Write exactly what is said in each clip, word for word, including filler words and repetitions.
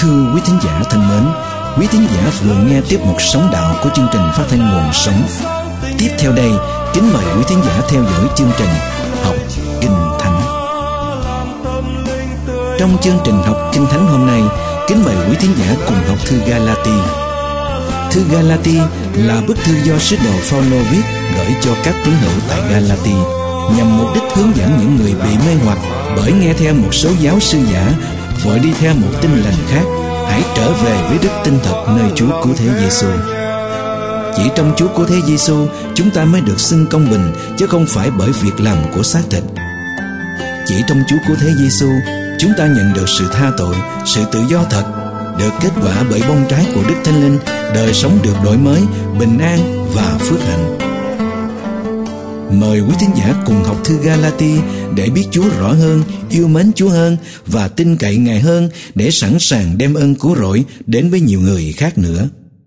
Thưa quý thính giả thân mến, quý thính giả vừa nghe tiếp mục Sống Đạo của chương trình phát thanh Nguồn Sống. Tiếp theo đây, kính mời quý thính giả theo dõi chương trình Học Kinh Thánh. Trong chương trình Học Kinh Thánh hôm nay, kính mời quý thính giả cùng học thư Ga-la-ti. Thư Ga-la-ti là bức thư do sứ đồ Phao-lô viết gửi cho các tín hữu tại Ga-la-ti, nhằm mục đích hướng dẫn những người bị mê hoặc bởi nghe theo một số giáo sư giả, vội đi theo một tin lành khác, hãy trở về với đức tin thật nơi Chúa Cứu Thế Giêsu. Chỉ trong Chúa Cứu Thế Giêsu, chúng ta mới được xưng công bình, chứ không phải bởi việc làm của xác thịt. Chỉ trong Chúa Cứu Thế Giêsu, chúng ta nhận được sự tha tội, sự tự do thật, được kết quả bởi bông trái của Đức Thánh Linh, đời sống được đổi mới, bình an và phước hạnh. Mời quý thính giả cùng học thư Ga-la-ti để biết Chúa rõ hơn, yêu mến Chúa hơn và tin cậy Ngài hơn, để sẵn sàng đem ơn cứu rỗi đến với nhiều người khác nữa.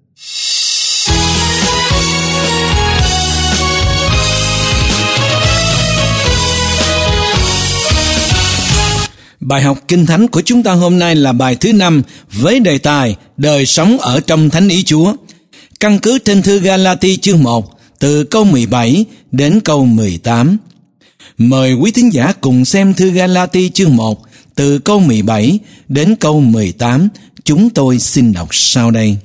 Bài học Kinh Thánh của chúng ta hôm nay là bài thứ năm với đề tài đời sống ở trong Thánh Ý Chúa. Căn cứ trên thư Ga-la-ti chương một, từ câu mười bảy đến câu mười tám. Mời quý thính giả cùng xem thư Ga-la-ti chương một, từ câu mười bảy đến câu mười tám. Chúng tôi xin đọc sau đây.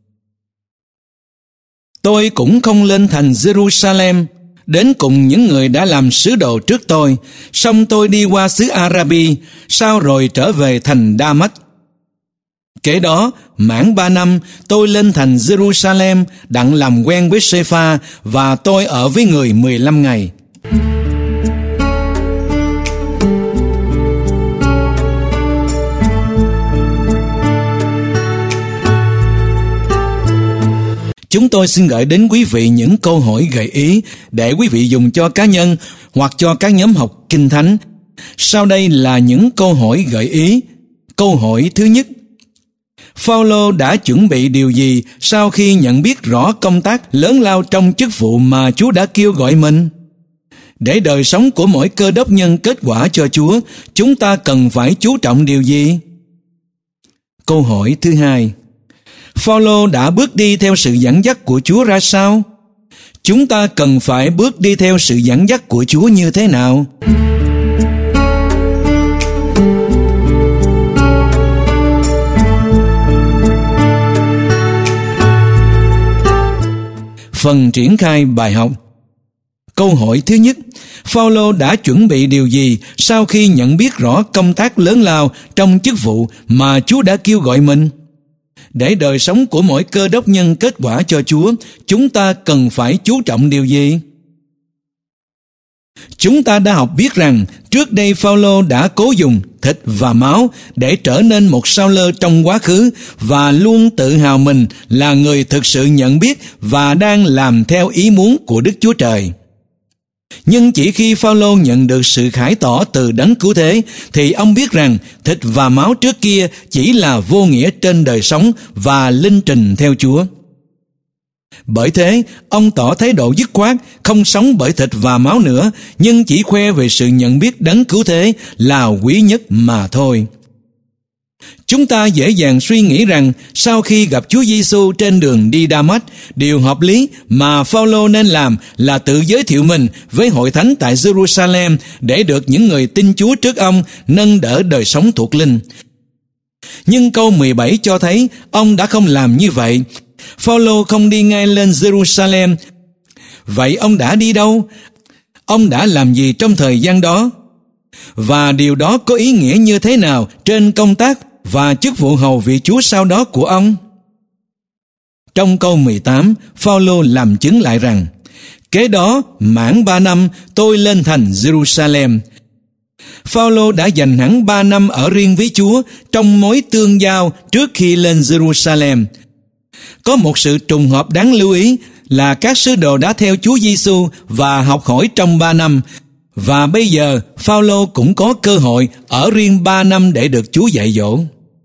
Tôi cũng không lên thành Jerusalem đến cùng những người đã làm sứ đồ trước tôi, song tôi đi qua xứ Arabi, sau rồi trở về thành Đa-mách. Kế đó, mãn ba năm, tôi lên thành Jerusalem đặng làm quen với Sê-pha, và tôi ở với người mười lăm ngày. Chúng tôi xin gửi đến quý vị những câu hỏi gợi ý để quý vị dùng cho cá nhân hoặc cho các nhóm học Kinh Thánh. Sau đây là những câu hỏi gợi ý. Câu hỏi thứ nhất: Phao-lô đã chuẩn bị điều gì sau khi nhận biết rõ công tác lớn lao trong chức vụ mà Chúa đã kêu gọi mình? Để đời sống của mỗi cơ đốc nhân kết quả cho Chúa, chúng ta cần phải chú trọng điều gì? Câu hỏi thứ hai: Phao-lô đã bước đi theo sự dẫn dắt của Chúa ra sao? Chúng ta cần phải bước đi theo sự dẫn dắt của Chúa như thế nào? Phần triển khai bài học. Câu hỏi thứ nhất: Phao-lô đã chuẩn bị điều gì sau khi nhận biết rõ công tác lớn lao trong chức vụ mà Chúa đã kêu gọi mình? Để đời sống của mỗi cơ đốc nhân kết quả cho Chúa, chúng ta cần phải chú trọng điều gì? Chúng ta đã học biết rằng trước đây Phao-lô đã cố dùng thịt và máu để trở nên một sao lơ trong quá khứ, và luôn tự hào mình là người thực sự nhận biết và đang làm theo ý muốn của Đức Chúa Trời. Nhưng chỉ khi Phao-lô nhận được sự khải tỏ từ Đấng Cứu Thế, thì ông biết rằng thịt và máu trước kia chỉ là vô nghĩa trên đời sống và linh trình theo Chúa. Bởi thế, ông tỏ thái độ dứt khoát, không sống bởi thịt và máu nữa, nhưng chỉ khoe về sự nhận biết Đấng Cứu Thế là quý nhất mà thôi. Chúng ta dễ dàng suy nghĩ rằng sau khi gặp Chúa Giêsu trên đường đi Đa-mách, điều hợp lý mà Phao-lô nên làm là tự giới thiệu mình với hội thánh tại Jerusalem để được những người tin Chúa trước ông nâng đỡ đời sống thuộc linh. Nhưng câu mười bảy cho thấy ông đã không làm như vậy. Phao-lô không đi ngay lên Jerusalem. Vậy ông đã đi đâu? Ông đã làm gì trong thời gian đó? Và điều đó có ý nghĩa như thế nào trên công tác và chức vụ hầu vị Chúa sau đó của ông? Trong câu mười tám, Phao-lô làm chứng lại rằng: Kế đó, mãn ba năm, tôi lên thành Jerusalem. Phao-lô đã dành hẳn ba năm ở riêng với Chúa trong mối tương giao trước khi lên Jerusalem. Có một sự trùng hợp đáng lưu ý là các sứ đồ đã theo Chúa Giêsu và học hỏi trong ba năm, và bây giờ Phao-lô cũng có cơ hội ở riêng ba năm để được Chúa dạy dỗ.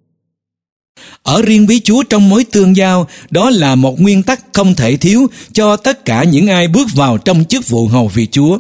Ở riêng với Chúa trong mối tương giao, đó là một nguyên tắc không thể thiếu cho tất cả những ai bước vào trong chức vụ hầu việc Chúa.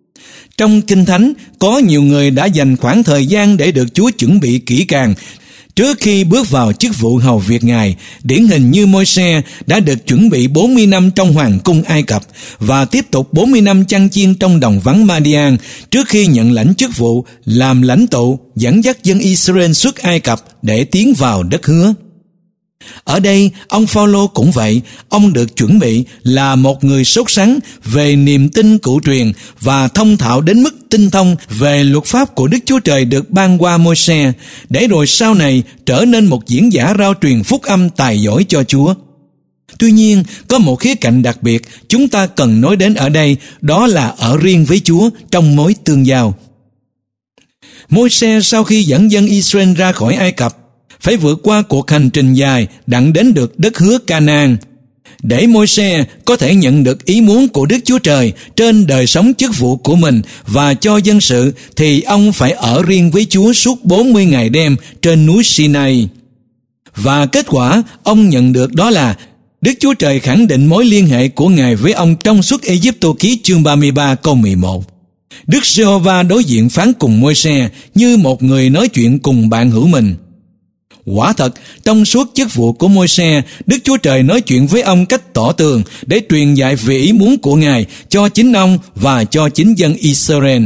Trong Kinh Thánh, có nhiều người đã dành khoảng thời gian để được Chúa chuẩn bị kỹ càng Trước khi bước vào chức vụ hầu việc Ngài, điển hình như Môi-se đã được chuẩn bị bốn mươi năm trong hoàng cung Ai Cập và tiếp tục bốn mươi năm chăn chiên trong đồng vắng Ma-đi-an trước khi nhận lãnh chức vụ làm lãnh tụ dẫn dắt dân Israel xuất Ai Cập để tiến vào đất hứa. Ở đây, ông Phao-lô cũng vậy, ông được chuẩn bị là một người sốt sắng về niềm tin cựu truyền và thông thạo đến mức tinh thông về luật pháp của Đức Chúa Trời được ban qua Môi-se, để rồi sau này trở nên một diễn giả rao truyền phúc âm tài giỏi cho Chúa. Tuy nhiên, có một khía cạnh đặc biệt chúng ta cần nói đến ở đây, đó là ở riêng với Chúa trong mối tương giao. Môi-se sau khi dẫn dân Israel ra khỏi Ai Cập, phải vượt qua cuộc hành trình dài đặng đến được đất hứa Ca-na-an. Để Môi-se có thể nhận được ý muốn của Đức Chúa Trời trên đời sống chức vụ của mình và cho dân sự, thì ông phải ở riêng với Chúa suốt bốn mươi ngày đêm trên núi Sinai. Và kết quả ông nhận được đó là Đức Chúa Trời khẳng định mối liên hệ của Ngài với ông trong suốt Ê-díp-tô ký chương ba mươi ba câu mười một. Đức Giê-hô-va đối diện phán cùng Môi-se như một người nói chuyện cùng bạn hữu mình. Quả thật, trong suốt chức vụ của Môi-se, Đức Chúa Trời nói chuyện với ông cách tỏ tường để truyền dạy về ý muốn của Ngài cho chính ông và cho chính dân Israel.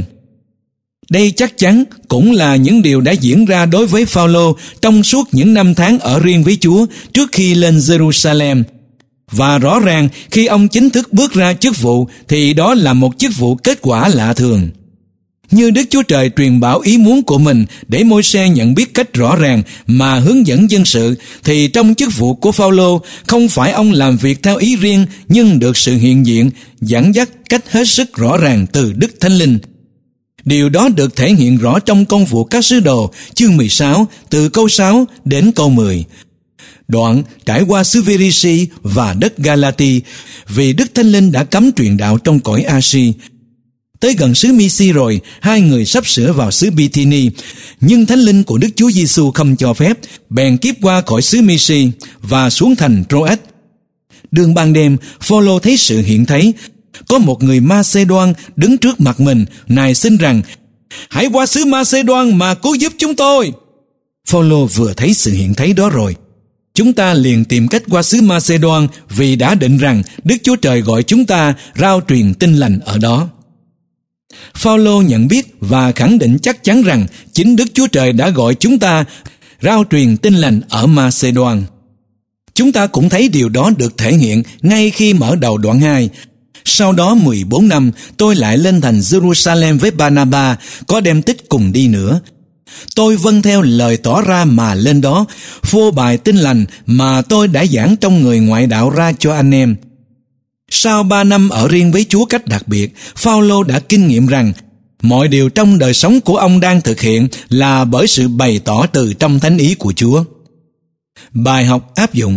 Đây chắc chắn cũng là những điều đã diễn ra đối với Phao-lô trong suốt những năm tháng ở riêng với Chúa trước khi lên Jerusalem. Và rõ ràng khi ông chính thức bước ra chức vụ thì đó là một chức vụ kết quả lạ thường. Như Đức Chúa Trời truyền bảo ý muốn của mình để Môi-se nhận biết cách rõ ràng mà hướng dẫn dân sự, thì trong chức vụ của Phao-lô không phải ông làm việc theo ý riêng, nhưng được sự hiện diện, dẫn dắt cách hết sức rõ ràng từ Đức Thánh Linh. Điều đó được thể hiện rõ trong Công vụ các sứ đồ chương mười sáu từ câu sáu đến câu mười. Đoạn trải qua xứ Phi-ri-si và đất Ga-la-ti, vì Đức Thánh Linh đã cấm truyền đạo trong cõi A-si. Tới gần xứ Mi-si rồi, hai người sắp sửa vào xứ Bi-thi-ni, nhưng Thánh Linh của Đức Chúa Giêsu không cho phép, bèn kiếp qua khỏi xứ Mi-si và xuống thành Trô-ách. Đương ban đêm, Phao-lô thấy sự hiện thấy, có một người Ma-xê-đoan đứng trước mặt mình, nài xin rằng: "Hãy qua xứ Ma-xê-đoan mà cứu giúp chúng tôi." Phao-lô vừa thấy sự hiện thấy đó rồi, chúng ta liền tìm cách qua xứ Ma-xê-đoan, vì đã định rằng Đức Chúa Trời gọi chúng ta rao truyền tin lành ở đó. Phao-lô nhận biết và khẳng định chắc chắn rằng chính Đức Chúa Trời đã gọi chúng ta rao truyền tin lành ở Ma-xê-đoan. Chúng ta cũng thấy điều đó được thể hiện ngay khi mở đầu đoạn hai. Sau đó mười bốn năm, tôi lại lên thành Jerusalem với Ba-na-ba, có đem Tích cùng đi nữa. Tôi vâng theo lời tỏ ra mà lên đó, phô bài tin lành mà tôi đã giảng trong người ngoại đạo ra cho anh em. Sau ba năm ở riêng với Chúa cách đặc biệt, Phao-lô đã kinh nghiệm rằng mọi điều trong đời sống của ông đang thực hiện là bởi sự bày tỏ từ trong thánh ý của Chúa. Bài học áp dụng.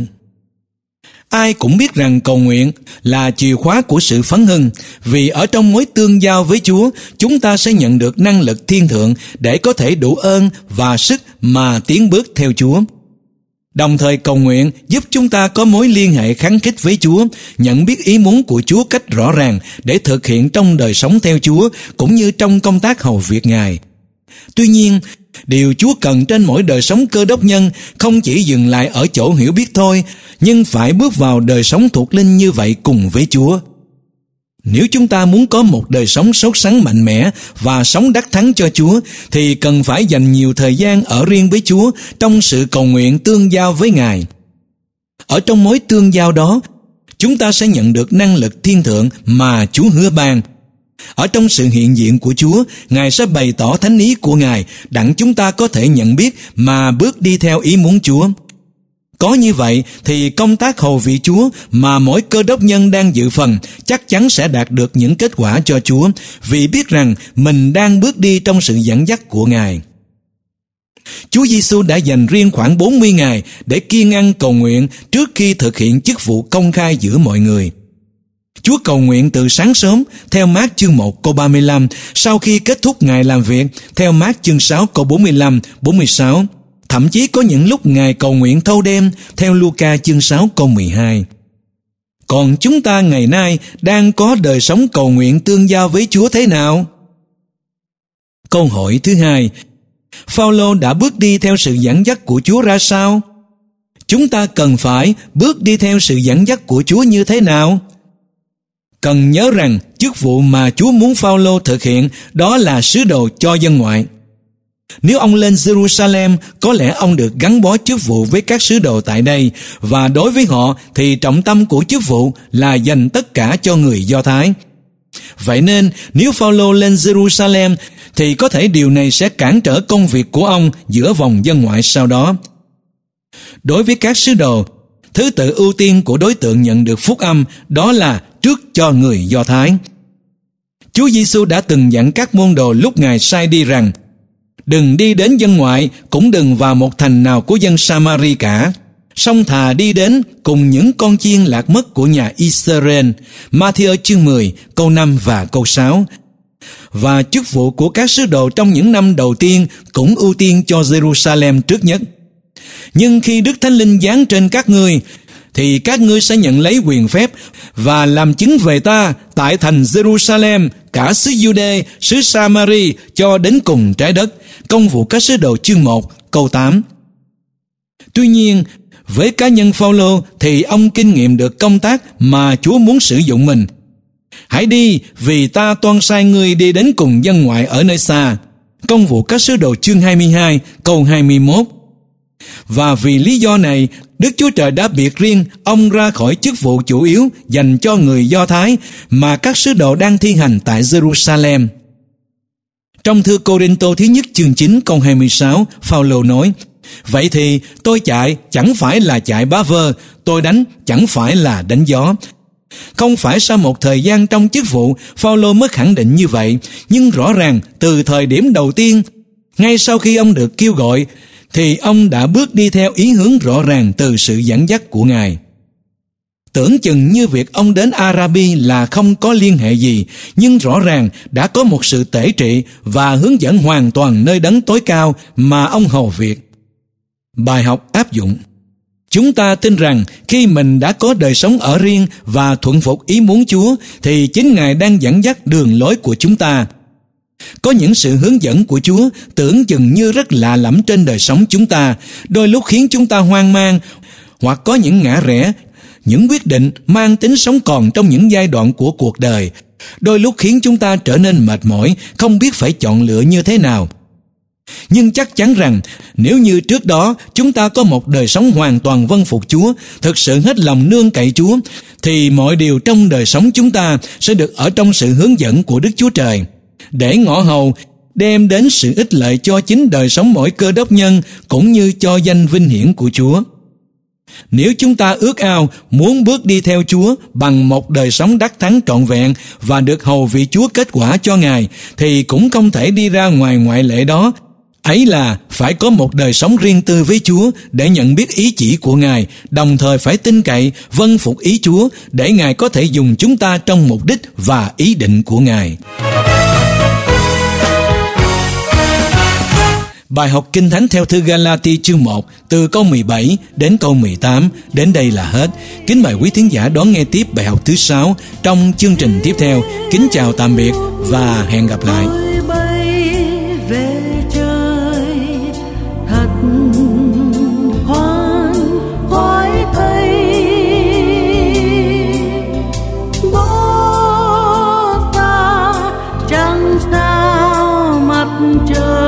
Ai cũng biết rằng cầu nguyện là chìa khóa của sự phấn hưng, vì ở trong mối tương giao với Chúa, chúng ta sẽ nhận được năng lực thiên thượng để có thể đủ ơn và sức mà tiến bước theo Chúa. Đồng thời cầu nguyện giúp chúng ta có mối liên hệ khăng khít với Chúa, nhận biết ý muốn của Chúa cách rõ ràng để thực hiện trong đời sống theo Chúa, cũng như trong công tác hầu việc Ngài. Tuy nhiên, điều Chúa cần trên mỗi đời sống Cơ Đốc nhân không chỉ dừng lại ở chỗ hiểu biết thôi, nhưng phải bước vào đời sống thuộc linh như vậy cùng với Chúa. Nếu chúng ta muốn có một đời sống sốt sắng mạnh mẽ và sống đắc thắng cho Chúa, thì cần phải dành nhiều thời gian ở riêng với Chúa trong sự cầu nguyện tương giao với Ngài. Ở trong mối tương giao đó, chúng ta sẽ nhận được năng lực thiên thượng mà Chúa hứa ban. Ở trong sự hiện diện của Chúa, Ngài sẽ bày tỏ thánh ý của Ngài, đặng chúng ta có thể nhận biết mà bước đi theo ý muốn Chúa. Có như vậy thì công tác hầu vị Chúa mà mỗi Cơ Đốc nhân đang dự phần chắc chắn sẽ đạt được những kết quả cho Chúa, vì biết rằng mình đang bước đi trong sự dẫn dắt của Ngài. Chúa Giêsu đã dành riêng khoảng bốn mươi ngày để kiêng ăn cầu nguyện trước khi thực hiện chức vụ công khai giữa mọi người. Chúa cầu nguyện từ sáng sớm theo Mác chương một câu ba mươi lăm, sau khi kết thúc ngày làm việc theo Mác chương sáu câu bốn mươi lăm, bốn mươi sáu. Thậm chí có những lúc Ngài cầu nguyện thâu đêm theo Luca chương sáu câu mười hai. Còn chúng ta ngày nay đang có đời sống cầu nguyện tương giao với Chúa thế nào? Câu hỏi thứ hai, Phao-lô đã bước đi theo sự dẫn dắt của Chúa ra sao? Chúng ta cần phải bước đi theo sự dẫn dắt của Chúa như thế nào? Cần nhớ rằng chức vụ mà Chúa muốn Phao-lô thực hiện đó là sứ đồ cho dân ngoại. Nếu ông lên Jerusalem, có lẽ ông được gắn bó chức vụ với các sứ đồ tại đây, và đối với họ thì trọng tâm của chức vụ là dành tất cả cho người Do Thái. Vậy nên, nếu Phao-lô lên Jerusalem, thì có thể điều này sẽ cản trở công việc của ông giữa vòng dân ngoại sau đó. Đối với các sứ đồ, thứ tự ưu tiên của đối tượng nhận được phúc âm đó là trước cho người Do Thái. Chúa Giêsu đã từng dặn các môn đồ lúc Ngài sai đi rằng: đừng đi đến dân ngoại, cũng đừng vào một thành nào của dân Samari cả, song thà đi đến cùng những con chiên lạc mất của nhà Israel. Ma-thi-ơ chương mười, câu năm và câu sáu. Và chức vụ của các sứ đồ trong những năm đầu tiên cũng ưu tiên cho Jerusalem trước nhất. Nhưng khi Đức Thánh Linh giáng trên các ngươi, thì các ngươi sẽ nhận lấy quyền phép và làm chứng về ta tại thành Jerusalem, cả xứ Giu-đê, xứ Sa-ma-ri cho đến cùng trái đất. Công vụ các sứ đồ chương một, câu tám. Tuy nhiên, với cá nhân Phao-lô thì ông kinh nghiệm được công tác mà Chúa muốn sử dụng mình. Hãy đi, vì ta toan sai ngươi đi đến cùng dân ngoại ở nơi xa. Công vụ các sứ đồ chương hai mươi hai, câu hai mươi mốt. Và vì lý do này, Đức Chúa Trời đã biệt riêng ông ra khỏi chức vụ chủ yếu dành cho người Do Thái mà các sứ đồ đang thi hành tại Jerusalem. Trong thư Cô-rinh-tô thứ nhất chương chín câu hai mươi sáu, Phao-lô nói: vậy thì tôi chạy chẳng phải là chạy bá vơ, tôi đánh chẳng phải là đánh gió. Không phải sau một thời gian trong chức vụ Phao-lô mới khẳng định như vậy, nhưng rõ ràng từ thời điểm đầu tiên, ngay sau khi ông được kêu gọi, thì ông đã bước đi theo ý hướng rõ ràng từ sự dẫn dắt của Ngài. Tưởng chừng như việc ông đến Arabi là không có liên hệ gì, nhưng rõ ràng đã có một sự tể trị và hướng dẫn hoàn toàn nơi đấng tối cao mà ông hầu việc. Bài học áp dụng: chúng ta tin rằng khi mình đã có đời sống ở riêng và thuận phục ý muốn Chúa, thì chính Ngài đang dẫn dắt đường lối của chúng ta. Có những sự hướng dẫn của Chúa tưởng chừng như rất lạ lẫm trên đời sống chúng ta, đôi lúc khiến chúng ta hoang mang, hoặc có những ngã rẽ, những quyết định mang tính sống còn trong những giai đoạn của cuộc đời, đôi lúc khiến chúng ta trở nên mệt mỏi, không biết phải chọn lựa như thế nào. Nhưng chắc chắn rằng nếu như trước đó chúng ta có một đời sống hoàn toàn vâng phục Chúa, thực sự hết lòng nương cậy Chúa, thì mọi điều trong đời sống chúng ta sẽ được ở trong sự hướng dẫn của Đức Chúa Trời, để ngõ hầu đem đến sự ích lợi cho chính đời sống mỗi cơ đốc nhân, cũng như cho danh vinh hiển của Chúa. Nếu chúng ta ước ao muốn bước đi theo Chúa bằng một đời sống đắc thắng trọn vẹn và được hầu vị Chúa kết quả cho Ngài, thì cũng không thể đi ra ngoài ngoại lệ đó. Ấy là phải có một đời sống riêng tư với Chúa để nhận biết ý chỉ của Ngài, đồng thời phải tin cậy, vâng phục ý Chúa để Ngài có thể dùng chúng ta trong mục đích và ý định của Ngài. Bài học Kinh Thánh theo thư Ga-la-ti chương một, từ câu mười bảy đến câu mười tám, đến đây là hết. Kính mời quý thính giả đón nghe tiếp bài học thứ sáu trong chương trình tiếp theo. Kính chào tạm biệt và hẹn gặp lại. Trời